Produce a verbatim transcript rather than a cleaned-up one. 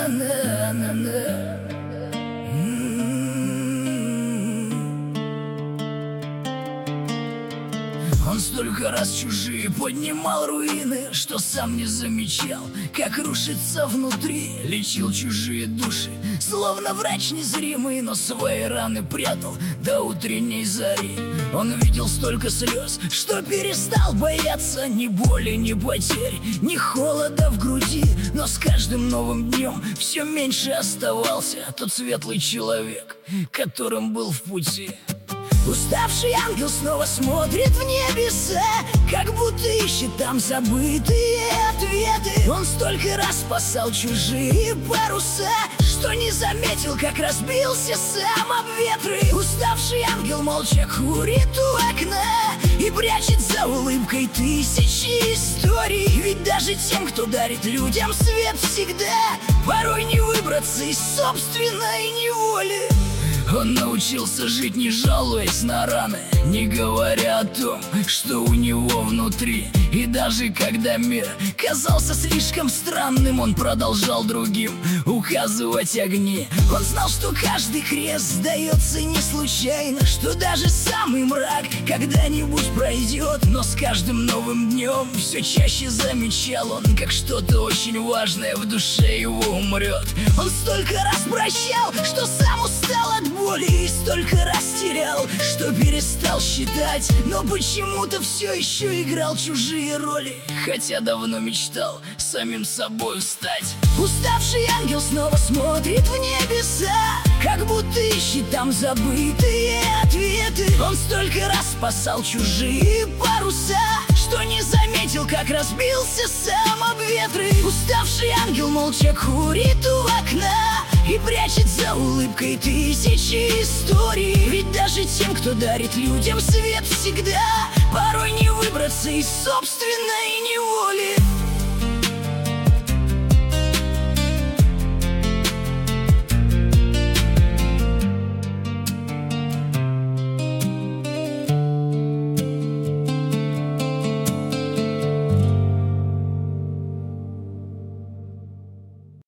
На-на-на-на-на. Он столько раз чужие поднимал руины, что сам не замечал, как рушится внутри. Лечил чужие души, словно врач незримый, но свои раны прятал до утренней зари. Он видел столько слез, что перестал бояться ни боли, ни потерь, ни холода в груди. Но с каждым новым днем все меньше оставался тот светлый человек, которым был в пути. Уставший ангел снова смотрит в небеса, как будто ищет там забытые ответы. Он столько раз спасал чужие паруса, что не заметил, как разбился сам об ветры. Уставший ангел молча курит у окна и прячет за улыбкой тысячи историй. Ведь даже тем, кто дарит людям свет всегда, порой не выбраться из собственной неволи. Он научился жить, не жалуясь на раны, не говоря о том, что у него внутри. И даже когда мир казался слишком странным, он продолжал другим указывать огни. Он знал, что каждый крест сдается не случайно, что даже самый мрак когда-нибудь пройдет. Но с каждым новым днем все чаще замечал он, как что-то очень важное в душе его умрет. Он столько раз прощал, что сам устал от боли, и столько раз терял, что перестал считать. Но почему-то все еще играл чужие роли, хотя давно мечтал самим собой стать. Уставший ангел снова смотрит в небеса, как будто ищет там забытые ответы. Он столько раз спасал чужие паруса, что не заметил, как разбился сам об ветры. Уставший ангел молча курит у окна и прячет за улыбкой тысячи историй. Ведь даже тем, кто дарит людям свет всегда, порой не выбраться из собственной неволи.